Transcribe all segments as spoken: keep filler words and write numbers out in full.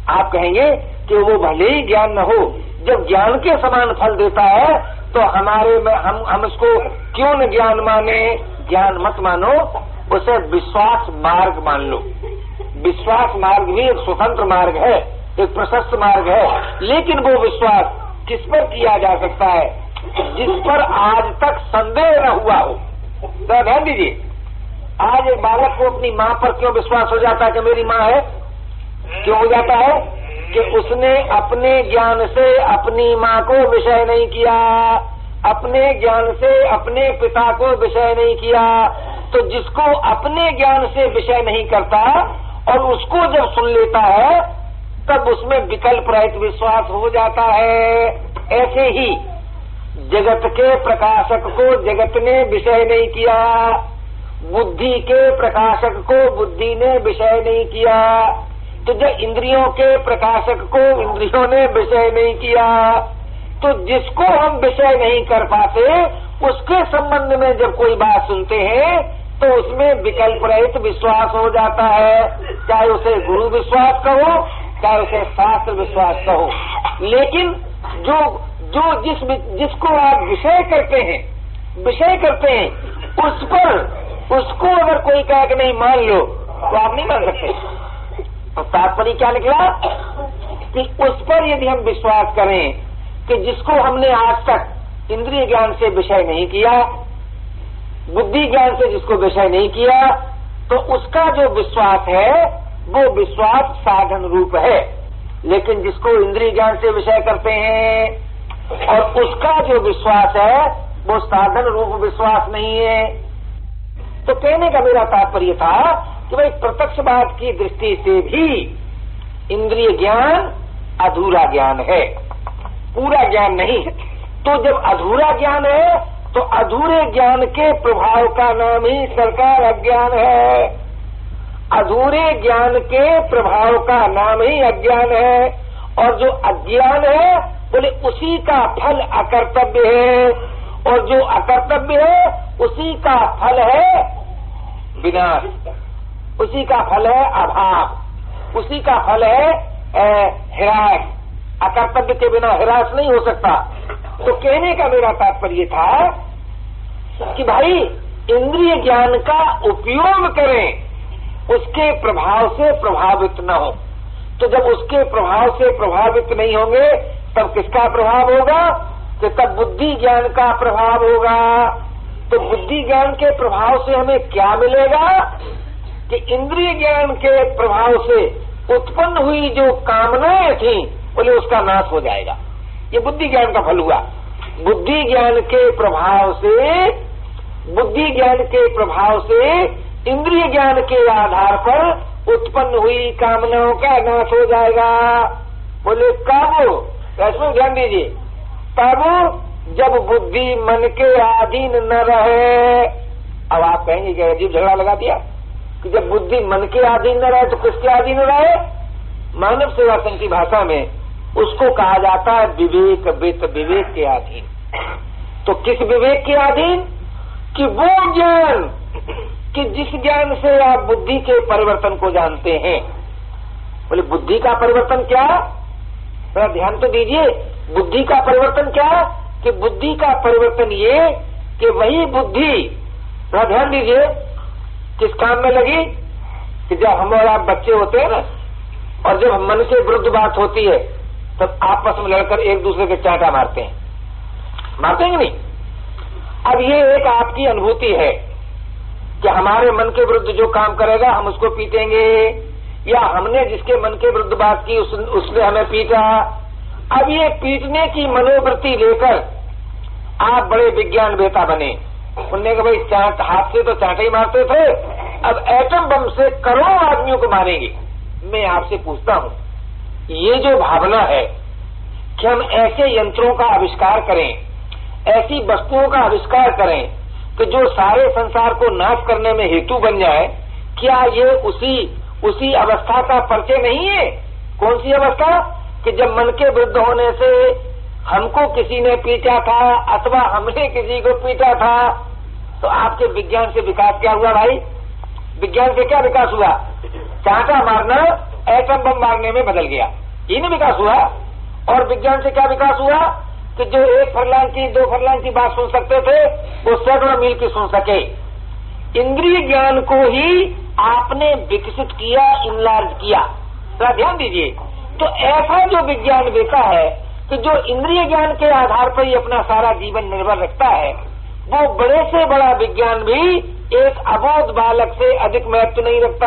आप कहेंगे कि वो भले ही ज्ञान न हो, जब ज्ञान के समान फल देता है तो हमारे में हम हम इसको क्यों न ज्ञान माने। ज्ञान मत मानो, उसे विश्वास मार्ग मान लो। विश्वास मार्ग भी एक स्वतंत्र मार्ग है, एक प्रशस्त मार्ग है, लेकिन वो विश्वास किस पर किया जा सकता है, जिस पर आज तक संदेह न हुआ हो। तो ध्यान दीजिए, आज एक बालक को अपनी माँ पर क्यों विश्वास हो जाता है कि मेरी माँ है? क्यों हो जाता है? कि उसने अपने ज्ञान से अपनी माँ को विषय नहीं किया, अपने ज्ञान से अपने पिता को विषय नहीं किया। तो जिसको अपने ज्ञान से विषय नहीं करता और उसको जब सुन लेता है तब उसमें विकल्प रहित विश्वास हो जाता है। ऐसे ही जगत के प्रकाशक को जगत ने विषय नहीं किया, बुद्धि के प्रकाशक को बुद्धि ने विषय नहीं किया, तो जब इंद्रियों के प्रकाशक को इंद्रियों ने विषय नहीं किया, तो जिसको हम विषय नहीं कर पाते उसके संबंध में जब कोई बात सुनते हैं तो उसमें विकल्प रहित विश्वास हो जाता है। चाहे उसे गुरु विश्वास कहो, चाहे उसे शास्त्र विश्वास कहो। लेकिन जो जो जिस जिसको आप विषय करते हैं विषय करते हैं उस पर उसको अगर कोई कहे कि नहीं मान लो तो आप नहीं मान सकते। तो तात्पर्य क्या निकला कि उस पर यदि हम विश्वास करें कि जिसको हमने आज तक इंद्रिय ज्ञान से विषय नहीं किया, बुद्धि ज्ञान से जिसको विषय नहीं किया, तो उसका जो विश्वास है वो विश्वास साधन रूप है। लेकिन जिसको इंद्रिय ज्ञान से विषय करते हैं और उसका जो विश्वास है वो साधन रूप विश्वास नहीं है। तो कहने का मेरा तात्पर्य था कि भाई प्रत्यक्षवाद की दृष्टि से भी इंद्रिय ज्ञान अधूरा ज्ञान है, पूरा ज्ञान नहीं। तो जब अधूरा ज्ञान है तो अधूरे ज्ञान के प्रभाव का नाम ही सरकार अज्ञान है। अधूरे ज्ञान के प्रभाव का नाम ही अज्ञान है। और जो अज्ञान है बोले उसी का फल अकर्तव्य है, और जो अकर्तव्य है उसी का फल है विनाश, उसी का फल है अभाव, उसी का फल है हिरास। अकर्तव्य के बिना हिरास नहीं हो सकता। तो कहने का मेरा तात्पर्य था कि भाई इंद्रिय ज्ञान का उपयोग करें, उसके प्रभाव से प्रभावित न हो। तो जब उसके प्रभाव से प्रभावित नहीं होंगे तब किसका प्रभाव होगा? कि तब बुद्धि ज्ञान का प्रभाव होगा। तो बुद्धि ज्ञान के प्रभाव से हमें क्या मिलेगा? कि इंद्रिय ज्ञान के प्रभाव से उत्पन्न हुई जो कामनाएं थी बोले उसका नाश हो जाएगा। ये बुद्धि ज्ञान का फल हुआ। बुद्धि ज्ञान के प्रभाव से बुद्धि ज्ञान के प्रभाव से इंद्रिय ज्ञान के आधार पर उत्पन्न हुई कामनाओं का नाश हो जाएगा। बोले कब? इसमें ध्यान दीजिए, तब जब बुद्धि मन के अधीन न रहे। अब आप कहेंगे कि अजीब झगड़ा लगा दिया कि जब बुद्धि मन के अधीन न रहे तो किसके अधीन रहे? मानव सेवा संघ की भाषा में उसको कहा जाता है विवेक वित्त, विवेक के अधीन। तो किस विवेक के अधीन? कि वो ज्ञान कि जिस ज्ञान से आप बुद्धि के परिवर्तन को जानते हैं। बोले बुद्धि का परिवर्तन क्या? थोड़ा ध्यान तो दीजिए। बुद्धि का परिवर्तन क्या? कि बुद्धि का परिवर्तन ये कि वही बुद्धि, थोड़ा ध्यान दीजिए, किस काम में लगी? कि जब हम और आप बच्चे होते हैं ना, और जब मन के विरुद्ध बात होती है तब आपस में लड़कर एक दूसरे के चांटा मारते हैं, मारते हैं नहीं? अब ये एक आपकी अनुभूति है कि हमारे मन के विरुद्ध जो काम करेगा हम उसको पीटेंगे, या हमने जिसके मन के विरुद्ध बात की उस, उसने हमें पीटा। अब ये पीटने की मनोवृत्ति लेकर आप बड़े विज्ञान वेता बने। उनने कहा भाई चाट हाथ से तो चांटे ही मारते थे, अब एटम बम से करोड़ों आदमियों को मारेंगे। मैं आपसे पूछता हूँ, ये जो भावना है कि हम ऐसे यंत्रों का आविष्कार करें, ऐसी वस्तुओं का आविष्कार करें कि जो सारे संसार को नाश करने में हेतु बन जाए, क्या ये उसी उसी अवस्था का परिचय नहीं है? कौन सी अवस्था? कि जब मन के विरुद्ध होने से हमको किसी ने पीटा था अथवा हमने किसी को पीटा था। तो आपके विज्ञान से विकास क्या हुआ भाई? विज्ञान से क्या विकास हुआ? चांटा मारना एटम बम मारने में बदल गया। ये नहीं विकास हुआ। और विज्ञान से क्या विकास हुआ कि जो एक फरलांग की दो फरलांग की बात सुन सकते थे वो सैकड़ों मील की सुन सके। इंद्रिय ज्ञान को ही आपने विकसित किया, इनलार्ज किया। तो ध्यान दीजिए, तो ऐसा जो विज्ञान देता है कि जो इंद्रिय ज्ञान के आधार पर ही अपना सारा जीवन निर्भर रखता है, वो बड़े से बड़ा विज्ञान भी एक अबोध बालक से अधिक महत्व नहीं रखता,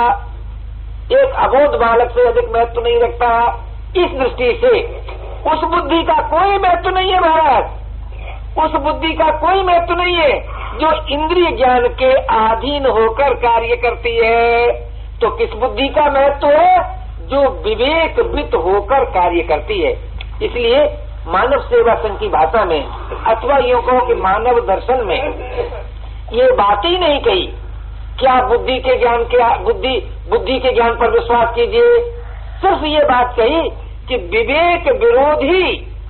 एक अबोध बालक से अधिक महत्व नहीं रखता। इस दृष्टि से उस बुद्धि का कोई महत्व नहीं है महाराज, उस बुद्धि का कोई महत्व नहीं है जो इंद्रिय ज्ञान के अधीन होकर कार्य करती है। तो किस बुद्धि का महत्व है? जो विवेक वृत्त होकर कार्य करती है। इसलिए मानव सेवा संघ की भाषा में अथवा यूं कहो कि मानव दर्शन में ये बात ही नहीं कही क्या बुद्धि के ज्ञान के बुद्धि बुद्धि के ज्ञान पर विश्वास कीजिए। सिर्फ ये बात कही कि विवेक विरोधी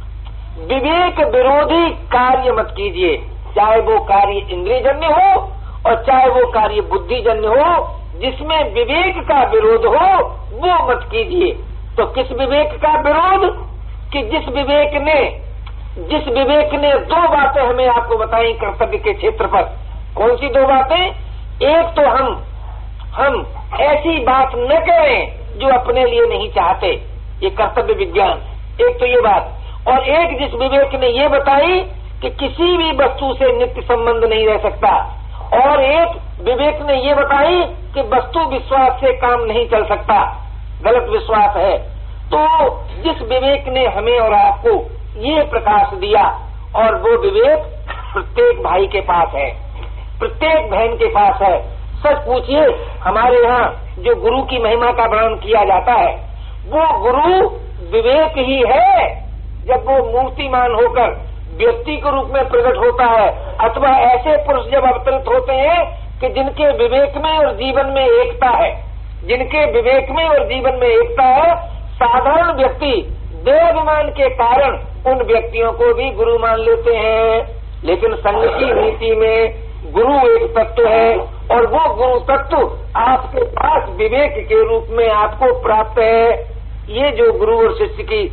विवेक विरोधी कार्य मत कीजिए, चाहे वो कार्य इंद्रियजन्य हो और चाहे वो कार्य बुद्धिजन्य हो। जिसमें विवेक का विरोध हो वो मत कीजिए। तो किस विवेक का विरोध? कि जिस विवेक ने जिस विवेक ने दो बातें हमें आपको बताई कर्तव्य के क्षेत्र पर। कौन सी दो बातें? एक तो हम हम ऐसी बात न करें जो अपने लिए नहीं चाहते, ये कर्तव्य विज्ञान। एक तो ये बात, और एक जिस विवेक ने ये बताई कि किसी भी वस्तु से नित्य संबंध नहीं रह सकता, और एक विवेक ने ये बताई कि वस्तु विश्वास से काम नहीं चल सकता, गलत विश्वास है। तो जिस विवेक ने हमें और आपको ये प्रकाश दिया, और वो विवेक प्रत्येक भाई के पास है, प्रत्येक बहन के पास है। सच पूछिए, हमारे यहाँ जो गुरु की महिमा का वर्णन किया जाता है वो गुरु विवेक ही है। जब वो मूर्तिमान होकर व्यक्ति के रूप में प्रकट होता है, अथवा ऐसे पुरुष जब अवतरित होते हैं कि जिनके विवेक में और जीवन में एकता है, जिनके विवेक में और जीवन में एकता है, साधारण व्यक्ति देहाभिमान के कारण उन व्यक्तियों को भी गुरु मान लेते हैं। लेकिन संघ की नीति में गुरु एक तत्व है, और वो गुरु तत्व आपके पास विवेक के रूप में आपको प्राप्त है। ये जो गुरु और शिष्य की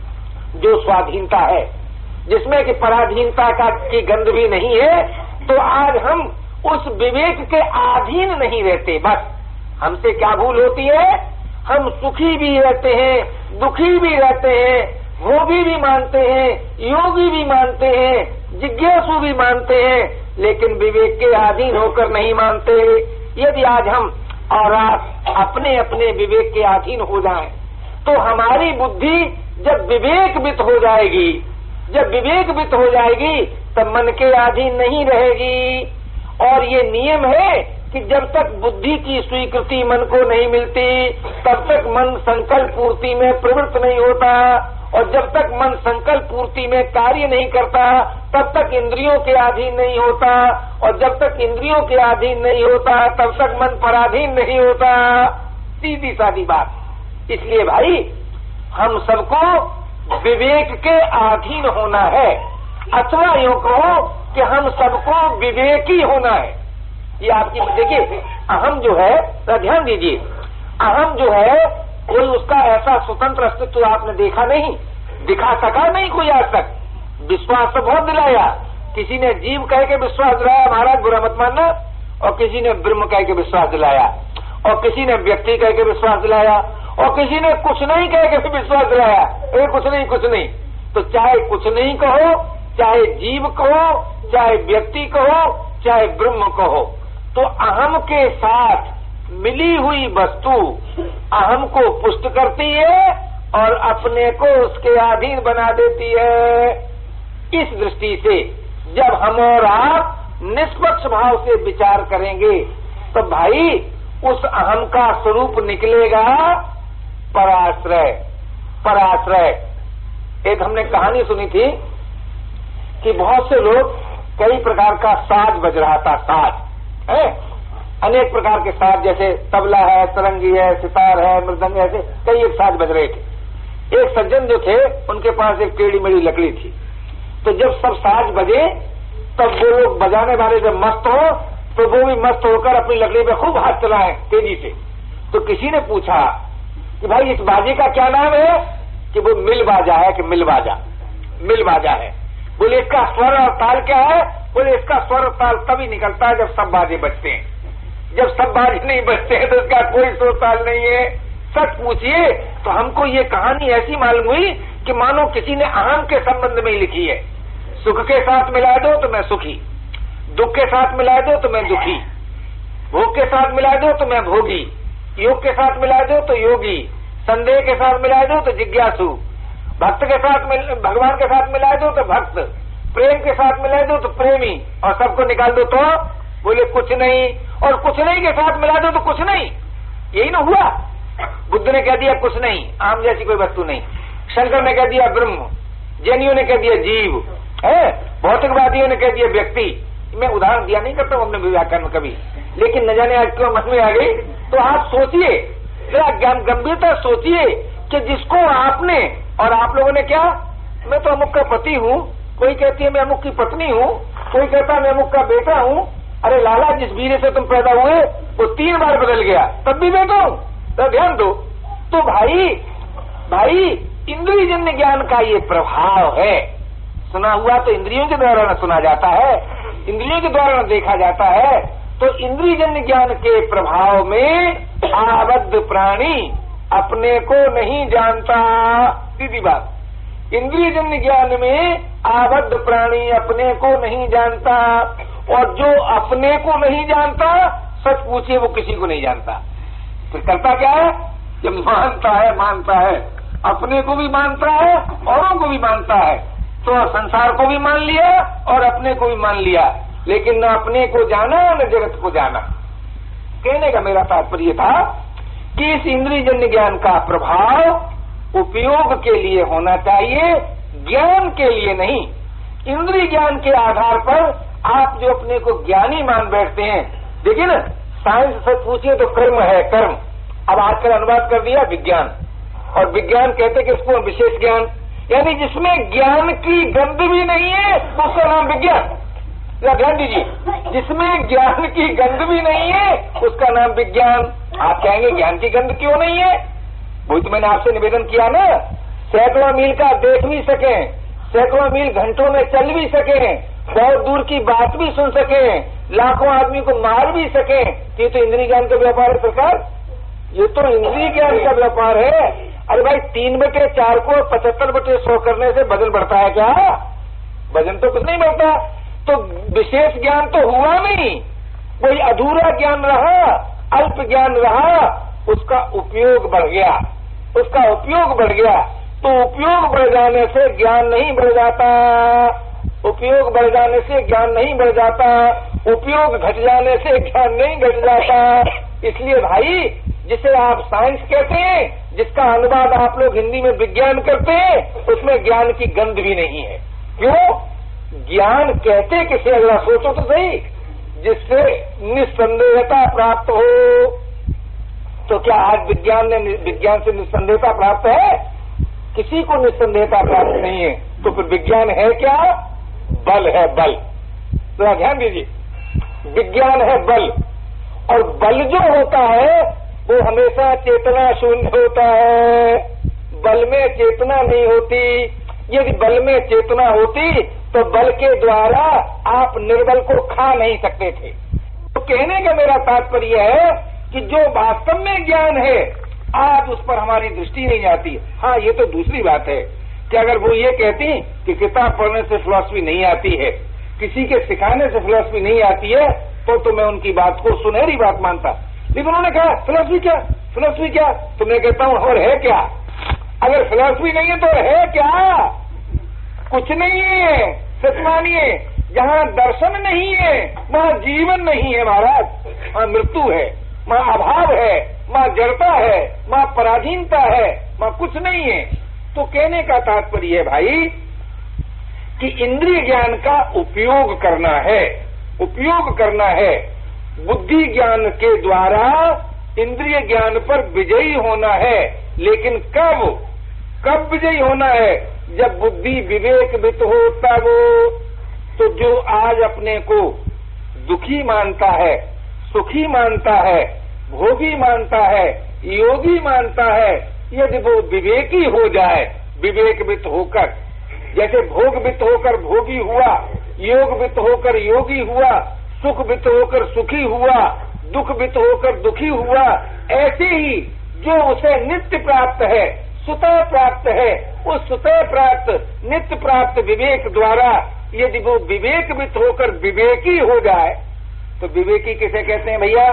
जो स्वाधीनता है, जिसमें कि पराधीनता का की गंध भी नहीं है, तो आज हम उस विवेक के अधीन नहीं रहते। बस हमसे क्या भूल होती है? हम सुखी भी रहते हैं, दुखी भी रहते हैं, भोगी भी मानते हैं, योगी भी मानते हैं, जिज्ञासु भी मानते हैं, लेकिन विवेक के अधीन होकर नहीं मानते। यदि आज हम और आप अपने अपने विवेक के अधीन हो जाएं, तो हमारी बुद्धि जब विवेकवित हो जाएगी, जब विवेकवित हो जाएगी तब मन के अधीन नहीं रहेगी। और ये नियम है कि जब तक बुद्धि की स्वीकृति मन को नहीं मिलती, तब तक मन संकल्प पूर्ति में प्रवृत्त नहीं होता, और जब तक मन संकल्प पूर्ति में कार्य नहीं करता, तब तक इंद्रियों के अधीन नहीं होता, और जब तक इंद्रियों के अधीन नहीं होता, तब तक मन पराधीन नहीं होता। सीधी सादी बात। इसलिए भाई हम सबको विवेक के अधीन होना है, अथवा यूं कहो कि हम सबको विवेकी होना है। ये आपकी देखिए, अहम जो है, ध्यान दीजिए, अहम जो है कोई उसका ऐसा स्वतंत्र अस्तित्व आपने देखा नहीं, दिखा सका नहीं कोई आज तक। विश्वास तो बहुत दिलाया, किसी ने जीव कह के विश्वास दिलाया, महाराज बुरा मत मानना, और किसी ने ब्रह्म कह के विश्वास दिलाया, और किसी ने व्यक्ति कह के विश्वास दिलाया, और किसी ने कुछ नहीं कह के भी विश्वास दिलाया। ए, कुछ नहीं कुछ नहीं। तो चाहे कुछ नहीं कहो, चाहे जीव कहो, चाहे व्यक्ति कहो, चाहे ब्रह्म कहो, तो अहम के साथ मिली हुई वस्तु अहम को पुष्ट करती है और अपने को उसके अधीन बना देती है। इस दृष्टि से जब हम और आप निष्पक्ष भाव से विचार करेंगे तो भाई उस अहम का स्वरूप निकलेगा पराश्रय। पराश्रय एक हमने कहानी सुनी थी कि बहुत से लोग कई प्रकार का साज बज रहा था, साज है, अनेक प्रकार के साज, जैसे तबला है, सरंगी है, सितार है, मृदंग है, ऐसे कई एक साज बज रहे थे। एक सज्जन जो थे उनके पास एक टेढ़ी मेढ़ी लकड़ी थी, तो जब सब साज बजे तब वो लोग बजाने वाले जब मस्त हो तो वो भी मस्त होकर अपनी लकड़ी पे खूब हाथ चलाए तेजी से। तो किसी ने पूछा कि भाई इस बाजे का क्या नाम है, कि वो मिल बाजा है, कि मिल बाजा मिल बाजा है। बोले इसका स्वर और ताल क्या है, बोले इसका स्वर और ताल तभी निकलता है जब सब बाजे बजते हैं, जब सब बाजे नहीं बजते हैं तो इसका कोई स्वर ताल नहीं है। सच पूछिए तो हमको ये कहानी ऐसी मालूम हुई कि मानो किसी ने अहम के संबंध में ही लिखी है। सुख के साथ मिला दो तो मैं सुखी, दुख के साथ मिला दो तो मैं दुखी, भोग के साथ मिला दो तो मैं भोगी, योग के साथ मिला दो तो योगी, संदेह के साथ मिला दो तो जिज्ञासु, भक्त के साथ मिल, भगवान के साथ मिला दो तो भक्त, प्रेम के साथ मिला दो तो प्रेमी, और सबको निकाल दो तो बोले कुछ नहीं, और कुछ नहीं के साथ मिला दो तो कुछ नहीं। यही ना हुआ। बुद्ध ने कह दिया कुछ नहीं, आम जैसी कोई वस्तु नहीं। शंकर ने कह दिया ब्रह्म, जैनियों ने कह दिया जीव है, भौतिकवादियों ने कह दिया व्यक्ति। मैं उदाहरण दिया नहीं करता हूं अपने व्याख्यान में कभी, लेकिन न जाने आज क्यों मन में आ गई। तो आप सोचिए जरा, गंभीरता सोचिए कि जिसको आपने, और आप लोगों ने क्या, मैं तो अमुक का पति हूँ, कोई कहती है मैं अमुक की पत्नी हूँ, कोई कहता है मैं अमुक का बेटा हूँ। अरे लाला, जिस वीरे से तुम पैदा हुए वो तीन बार बदल गया, तब भी बेटा हूँ, तो ध्यान दो। तो भाई भाई इंद्रिय जन्य ज्ञान का ये प्रभाव है। सुना हुआ तो इंद्रियों के द्वारा न सुना जाता है, इंद्रियों के द्वारा न देखा जाता है। तो इंद्रिय जन्य ज्ञान के प्रभाव में आबद्ध प्राणी अपने को नहीं जानता। सीधी बात, इंद्रिय जन्य ज्ञान में आबद्ध प्राणी अपने को नहीं जानता, और जो अपने को नहीं जानता, सच पूछिए वो किसी को नहीं जानता। फिर करता क्या है, जब मानता है मानता है अपने को भी मानता है, औरों को भी मानता है, तो संसार को भी मान लिया और अपने को भी मान लिया, लेकिन न अपने को जाना न जगत को जाना। कहने का मेरा तात्पर्य था कि इस इंद्रिय जन्य ज्ञान का प्रभाव उपयोग के लिए होना चाहिए, ज्ञान के लिए नहीं। इंद्रिय ज्ञान के आधार पर आप जो अपने को ज्ञानी मान बैठते हैं, देखिए ना, साइंस से पूछिए तो कर्म है, कर्म। अब आजकल अनुवाद कर दिया विज्ञान, और विज्ञान कहते कि इसको विशेष ज्ञान, यानी जिसमें ज्ञान की गंध भी नहीं है उसका नाम विज्ञान। ध्यान दीजिए, जिसमें ज्ञान की गंध भी नहीं है उसका नाम विज्ञान। आप कहेंगे ज्ञान की गंध क्यों नहीं है? वही तो मैंने आपसे निवेदन किया ना, सैकड़ों मील का देख भी सके, सैकड़ों मील घंटों में चल भी सके, बहुत दूर की बात भी सुन सके, लाखों आदमी को मार भी सके, ये तो इंद्रिय ज्ञान का व्यापार है सरकार, ये तो इंद्रिय ज्ञान का व्यापार है। अरे भाई, तीन बटे चार को पचहत्तर बटे सौ करने से वजन बढ़ता है क्या? वजन तो कुछ नहीं बढ़ता। तो विशेष ज्ञान तो हुआ नहीं, कोई अधूरा ज्ञान रहा, अल्प ज्ञान रहा, उसका उपयोग बढ़ गया, उसका उपयोग बढ़ गया। तो उपयोग बढ़ जाने से ज्ञान नहीं बढ़ जाता, उपयोग बढ़ जाने से ज्ञान नहीं बढ़ जाता, उपयोग घट जाने से ज्ञान नहीं घट जाता। इसलिए भाई, जिसे आप साइंस कहते हैं, जिसका अनुवाद आप लोग हिंदी में विज्ञान करते हैं, उसमें ज्ञान की गंध भी नहीं है। क्यों? ज्ञान कहते किसे, अगर सोचो तो सही, जिससे निस्संदेहता प्राप्त हो। तो क्या आज विज्ञान ने विज्ञान से निस्संदेहता प्राप्त है? किसी को निस्संदेहता प्राप्त नहीं है। तो फिर विज्ञान है क्या? बल है, बल। तो ध्यान दीजिए, विज्ञान है बल, और बल जो होता है वो हमेशा चेतना शून्य होता है। बल में चेतना नहीं होती। यदि बल में चेतना होती तो बल के द्वारा आप निर्बल को खा नहीं सकते थे। तो कहने का मेरा तात्पर्य है कि जो वास्तव में ज्ञान है, आज उस पर हमारी दृष्टि नहीं जाती। हाँ, ये तो दूसरी बात है कि अगर वो ये कहती कि किताब पढ़ने से फिलॉसफी नहीं आती है, किसी के सिखाने से फिलॉसफी नहीं आती है, तो तो मैं उनकी बात को सुनहरी बात मानता। लेकिन उन्होंने कहा फिलॉसफी क्या, फिलॉसफी क्या? तो मैं कहता हूँ और है क्या? अगर फिलॉसफी नहीं है तो है क्या? कुछ नहीं है। सच मानिए, जहाँ दर्शन नहीं है वहाँ जीवन नहीं है महाराज, वहाँ मृत्यु है, वहाँ अभाव है, वहाँ जड़ता है, वहाँ पराधीनता है, वहाँ कुछ नहीं है। तो कहने का तात्पर्य है भाई कि इंद्रिय ज्ञान का उपयोग करना है, उपयोग करना है। बुद्धि ज्ञान के द्वारा इंद्रिय ज्ञान पर विजयी होना है। लेकिन कब कब विजयी होना है? जब बुद्धि विवेकवित हो तब। तो जो आज अपने को दुखी मानता है, सुखी मानता है, भोगी मानता है, योगी मानता है यदि वो विवेकी हो जाए, विवेकवित होकर, जैसे भोगवित होकर भोगी हुआ, योगवित होकर योगी हुआ, सुखवित होकर सुखी हुआ, दुखवित होकर दुखी हुआ, ऐसे ही जो उसे नित्य प्राप्त है, स्वतः प्राप्त है, उस स्वतः प्राप्त नित्य प्राप्त विवेक द्वारा यदि वो विवेकवित होकर विवेकी हो जाए, तो विवेकी किसे कहते हैं भैया?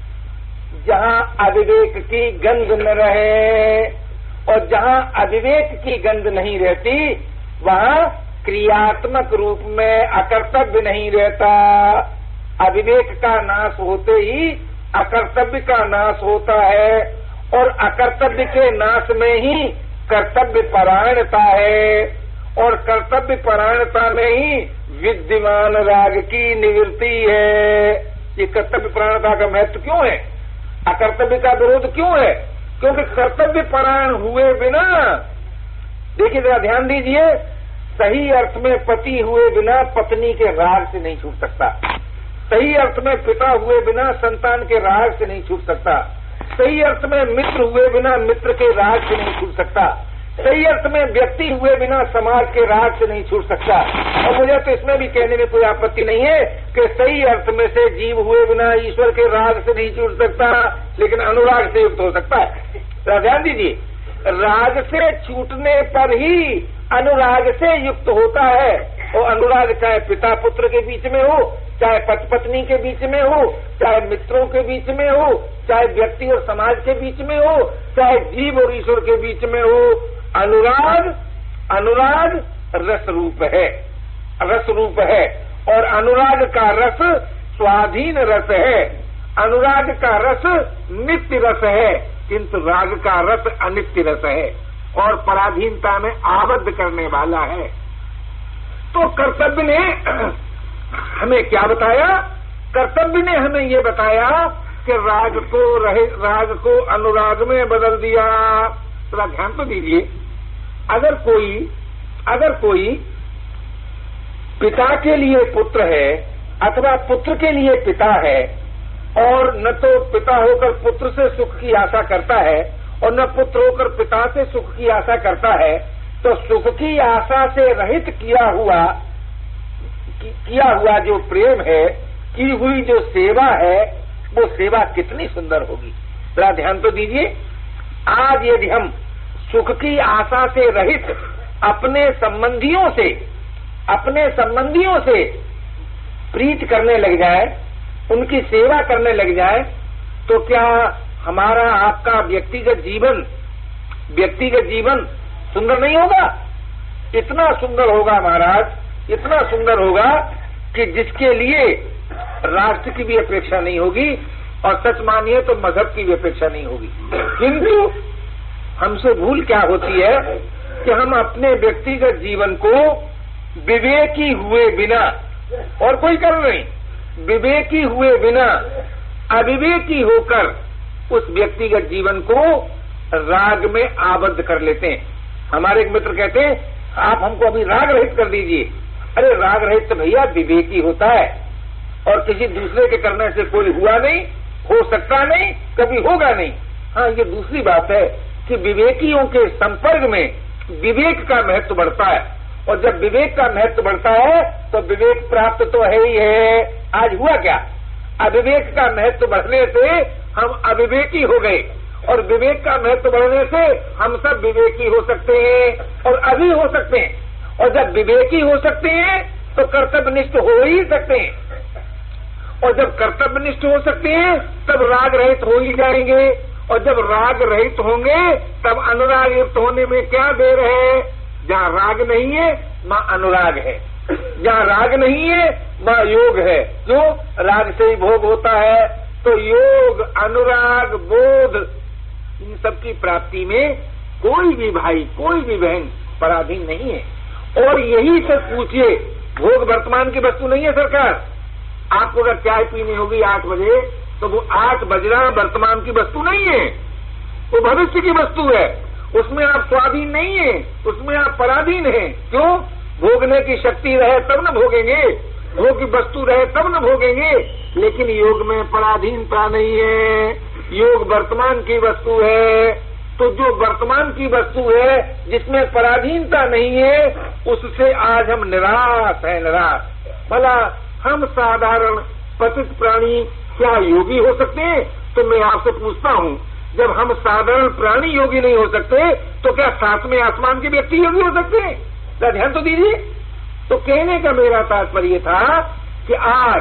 जहाँ अविवेक की गंध न रहे, और जहाँ अविवेक की गंध नहीं रहती वहाँ क्रियात्मक रूप में अकर्तव्य नहीं रहता। अविवेक का नाश होते ही अकर्तव्य का नाश होता है, और अकर्तव्य के नाश में ही कर्तव्य परायणता है, और कर्तव्य परायणता में ही विद्यमान राग की निवृत्ति है। ये कर्तव्य परायणता का महत्व क्यों है? अकर्तव्य का विरोध क्यों है? क्योंकि कर्तव्य परायण हुए बिना, देखिए जरा ध्यान दीजिए, सही अर्थ में पति हुए बिना पत्नी के राग से नहीं छूट सकता, सही अर्थ में पिता हुए बिना संतान के राग से नहीं छूट सकता, सही अर्थ में मित्र हुए बिना मित्र के राग से नहीं छूट सकता, सही अर्थ में व्यक्ति हुए बिना समाज के राग से नहीं छूट सकता। और मुझे तो इसमें भी कहने में कोई आपत्ति नहीं है कि सही अर्थ में से जीव हुए बिना ईश्वर के राग से नहीं छूट सकता, लेकिन अनुराग से युक्त हो सकता है। तो ध्यान दीजिए, राग से छूटने पर ही अनुराग से युक्त होता है, और अनुराग चाहे पिता पुत्र के बीच में हो, चाहे पति पत्नी के बीच में हो, चाहे मित्रों के बीच में हो, चाहे व्यक्ति और समाज के बीच में हो, चाहे जीव और ईश्वर के बीच में हो, अनुराग अनुराग रस रूप है, रस रूप है, और अनुराग का रस स्वाधीन रस है, अनुराग का रस नित्य रस है, किंतु राग का रस अनित्य रस है और पराधीनता में आबद्ध करने वाला है। तो कर्तव्य ने हमें क्या बताया? कर्तव्य ने हमें ये बताया कि राग को रहे, राग को अनुराग में बदल दिया। थोड़ा ध्यान तो दीजिए, अगर कोई अगर कोई पिता के लिए पुत्र है अथवा पुत्र के लिए पिता है, और न तो पिता होकर पुत्र से सुख की आशा करता है और न पुत्र होकर पिता से सुख की आशा करता है, तो सुख की आशा से रहित किया हुआ किया हुआ जो प्रेम है, की हुई जो सेवा है, वो सेवा कितनी सुंदर होगी। जरा ध्यान तो दीजिए, आज यदि हम सुख की आशा से रहित अपने संबंधियों से अपने संबंधियों से प्रीत करने लग जाए, उनकी सेवा करने लग जाए, तो क्या हमारा आपका व्यक्तिगत जीवन व्यक्तिगत जीवन सुंदर नहीं होगा? इतना सुंदर होगा महाराज, इतना सुंदर होगा कि जिसके लिए राष्ट्र की भी अपेक्षा नहीं होगी, और सच मानिए तो मजहब की भी अपेक्षा नहीं होगी। किंतु हमसे भूल क्या होती है कि हम अपने व्यक्तिगत जीवन को विवेकी हुए बिना, और कोई कारण नहीं, विवेकी हुए बिना अविवेकी होकर उस व्यक्तिगत जीवन को राग में आबद्ध कर लेते हैं। हमारे एक मित्र कहते हैं, आप हमको अभी राग रहित कर दीजिए। अरे राग रहित तो भैया विवेकी होता है, और किसी दूसरे के करने से कोई हुआ नहीं, हो सकता नहीं, कभी होगा नहीं। हाँ, ये दूसरी बात है कि विवेकियों के संपर्क में विवेक का महत्व बढ़ता है, और जब विवेक का महत्व बढ़ता है तो विवेक प्राप्त तो है ही है। आज हुआ क्या? अविवेक का महत्व बढ़ने से हम अविवेकी हो गए, और विवेक का महत्व बढ़ने से हम सब विवेकी हो सकते हैं और अभी हो सकते हैं। और जब विवेकी हो सकते हैं तो कर्तव्यनिष्ठ हो ही सकते हैं, और जब कर्तव्यनिष्ठ हो सकते हैं तब राग रहित हो ही जाएंगे, और जब राग रहित होंगे तब अनुराग युक्त होने में क्या देर है? जहाँ राग नहीं है वहाँ अनुराग है, जहाँ राग नहीं है वहाँ योग है। क्यों? राग से ही भोग होता है। तो योग, अनुराग, बोध, इन सब की प्राप्ति में कोई भी भाई, कोई भी बहन पराधीन नहीं है। और यही सब पूछिए, भोग वर्तमान की वस्तु नहीं है सरकार। आपको अगर चाय पीनी होगी आठ बजे, तो वो आठ बजना वर्तमान की वस्तु नहीं है, वो भविष्य की वस्तु है। उसमें आप स्वाधीन नहीं है, उसमें आप पराधीन हैं। क्यों? भोगने की शक्ति रहे तब न भोगेंगे, भोग की वस्तु रहे तब न भोगेंगे। लेकिन योग में पराधीनता नहीं है, योग वर्तमान की वस्तु है। तो जो वर्तमान की वस्तु है जिसमें पराधीनता नहीं है, उससे आज हम निराश हैं, निराश। भला हम साधारण पतित प्राणी क्या योगी हो सकते हैं? तो मैं आपसे पूछता हूँ, जब हम साधारण प्राणी योगी नहीं हो सकते तो क्या सातवें आसमान के व्यक्ति योगी हो सकते हैं? क्या ध्यान तो दीजिए। तो कहने का मेरा तात्पर्य था कि आज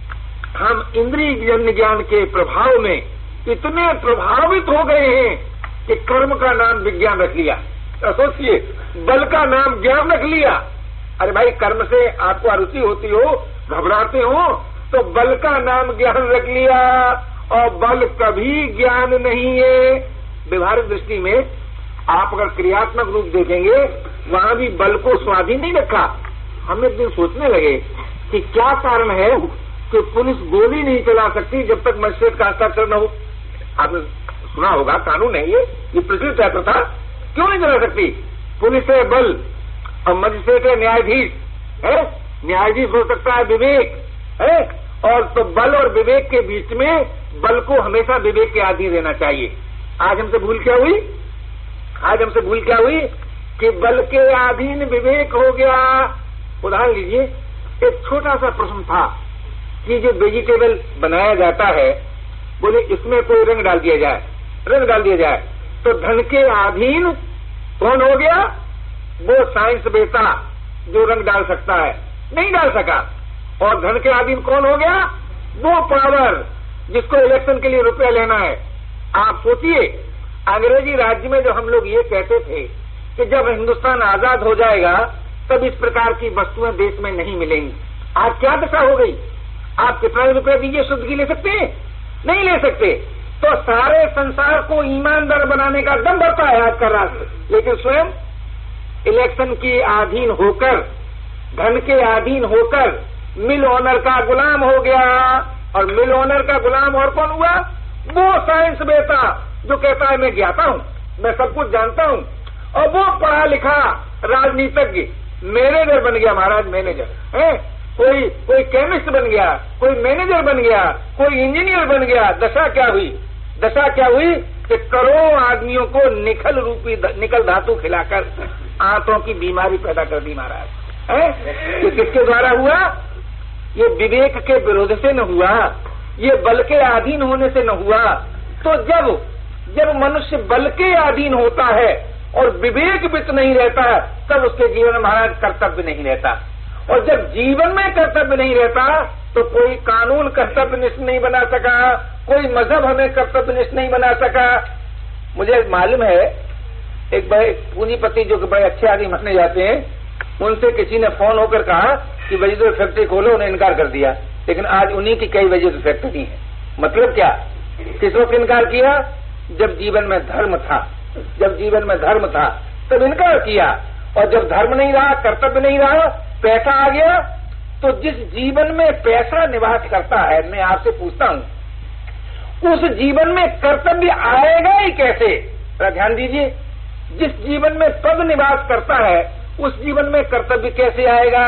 हम इंद्रिय जन्य ज्ञान के प्रभाव में इतने प्रभावित हो गए हैं कि कर्म का नाम विज्ञान रख लिया। सोचिए, बल का नाम ज्ञान रख लिया। अरे भाई, कर्म से आपको अरुचि होती हो, घबराते हो, तो बल का नाम ज्ञान रख लिया, और बल कभी ज्ञान नहीं है। व्यवहारिक दृष्टि में आप अगर क्रियात्मक रूप देखेंगे, वहां भी बल को स्वाधीन नहीं रखा। हम एक दिन सोचने लगे कि क्या कारण है कि पुलिस गोली नहीं चला सकती जब तक मजिस्ट्रेट का हस्ताक्षर न हो। आपने सुना होगा, कानून है ये ये प्रचलित है प्रथा। क्यों नहीं चला सकती? पुलिस है बल और मजिस्ट्रेट है न्यायाधीश है। न्यायाधीश हो सकता है विवेक है, और तो बल और विवेक के बीच में बल को हमेशा विवेक के अधीन रहना चाहिए। आज हमसे भूल क्या हुई? आज हमसे भूल क्या हुई कि बल के अधीन विवेक हो गया। उदाहरण लीजिए, एक छोटा सा प्रश्न था कि जो वेजिटेबल बनाया जाता है, बोले इसमें कोई रंग डाल दिया जाए, रंग डाल दिया जाए, तो धन के अधीन कौन हो गया? वो साइंस बेटा जो रंग डाल सकता है, नहीं डाल सका। और धन के अधीन कौन हो गया? वो पावर जिसको इलेक्शन के लिए रुपया लेना है। आप सोचिए, अंग्रेजी राज्य में जो हम लोग ये कहते थे कि जब हिंदुस्तान आजाद हो जाएगा तब इस प्रकार की वस्तुएं देश में नहीं मिलेंगी, आज क्या दशा हो गई? आप कितना रुपया दीजिए शुद्ध की ले सकते हैं? नहीं ले सकते। तो सारे संसार को ईमानदार बनाने का दम भरता है आपका राष्ट्र, लेकिन स्वयं इलेक्शन के अधीन होकर, धन के अधीन होकर मिल ओनर का गुलाम हो गया। और मिल ओनर का गुलाम और कौन हुआ? वो साइंस बेटा जो कहता है मैं ज्ञाता हूँ, मैं सब कुछ जानता हूँ। और वो पढ़ा लिखा राजनीतिज्ञ मैनेजर बन गया, महाराज मैनेजर है। कोई कोई केमिस्ट बन गया, कोई मैनेजर बन गया, कोई इंजीनियर बन गया। दशा क्या हुई? दशा क्या हुई कि करोड़ों आदमियों को निकल रूपी निकल धातु खिलाकर आंतों की बीमारी पैदा कर दी महाराज है। ये किसके द्वारा हुआ? ये विवेक के विरोध से न हुआ, ये बल के अधीन होने से न हुआ। तो जब जब मनुष्य बल के अधीन होता है और विवेक वित्त नहीं रहता है, तब उसके जीवन में महाराज कर्तव्य नहीं रहता। और जब जीवन में कर्तव्य नहीं रहता तो कोई कानून कर्तव्यनिष्ठ नहीं बना सका, कोई मजहब हमें कर्तव्यनिष्ठ नहीं बना सका। मुझे मालूम है, एक बड़े पूंजीपति जो बड़े अच्छे आदमी माने जाते हैं, उनसे किसी ने फोन होकर कहा कि वजह तो फैक्ट्री खोलो, उन्हें इनकार कर दिया। लेकिन आज उन्हीं की कई वजह से फैक्ट्री है। मतलब क्या? किस वक्त इनकार किया? जब जीवन में धर्म था, जब जीवन में धर्म था तब इनकार किया। और जब धर्म नहीं रहा, कर्तव्य नहीं रहा, पैसा आ गया, तो जिस जीवन में पैसा निवास करता है, मैं आपसे पूछता हूं, उस जीवन में कर्तव्य आएगा ही कैसे? जरा ध्यान दीजिए, जिस जीवन में पद निवास करता है उस जीवन में कर्तव्य कैसे आएगा?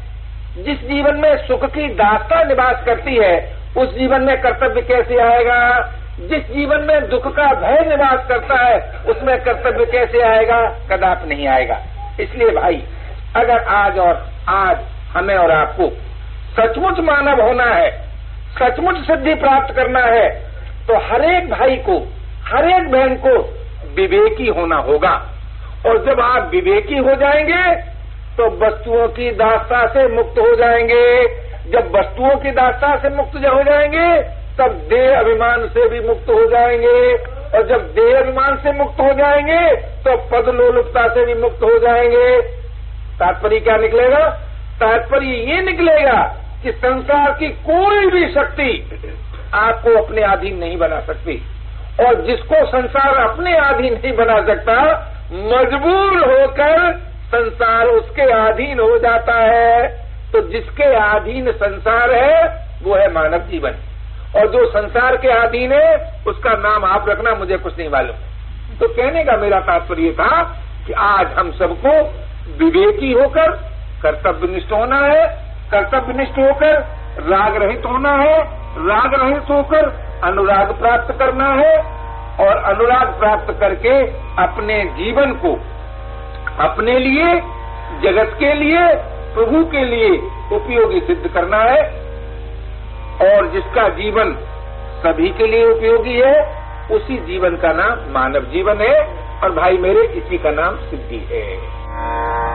जिस जीवन में सुख की दास्ता निवास करती है उस जीवन में कर्तव्य कैसे आएगा? जिस जीवन में दुख का भय निवास करता है उसमें कर्तव्य कैसे आएगा? कदापि नहीं आएगा। इसलिए भाई, अगर आज और आज हमें और आपको सचमुच मानव होना है, सचमुच सिद्धि प्राप्त करना है, तो हरेक भाई को, हरेक बहन को विवेकी होना होगा। और जब आप विवेकी हो जाएंगे तो वस्तुओं की दास्ता से मुक्त हो जाएंगे। जब वस्तुओं की दास्ता से मुक्त हो जाएंगे तब देह अभिमान से भी मुक्त हो जाएंगे। और जब देह अभिमान से मुक्त हो जाएंगे तो पद लोलुपता से भी मुक्त हो जाएंगे। तात्पर्य क्या निकलेगा? तात्पर्य ये निकलेगा कि संसार की कोई भी शक्ति आपको अपने अधीन नहीं बना सकती। और जिसको संसार अपने अधीन नहीं बना सकता, मजबूर होकर संसार उसके अधीन हो जाता है। तो जिसके अधीन संसार है वो है मानव जीवन। और जो संसार के अधीन है उसका नाम आप रखना, मुझे कुछ नहीं मालूम। तो कहने का मेरा तात्पर्य था कि आज हम सबको विवेकी होकर कर्तव्यनिष्ठ होना है, कर्तव्यनिष्ठ होकर राग रहित होना है, राग रहित होकर अनुराग प्राप्त करना है और अनुराग प्राप्त करके अपने जीवन को अपने लिए, जगत के लिए, प्रभु के लिए उपयोगी सिद्ध करना है। और जिसका जीवन सभी के लिए उपयोगी है उसी जीवन का नाम मानव जीवन है और भाई मेरे इसी का नाम सिद्धि है।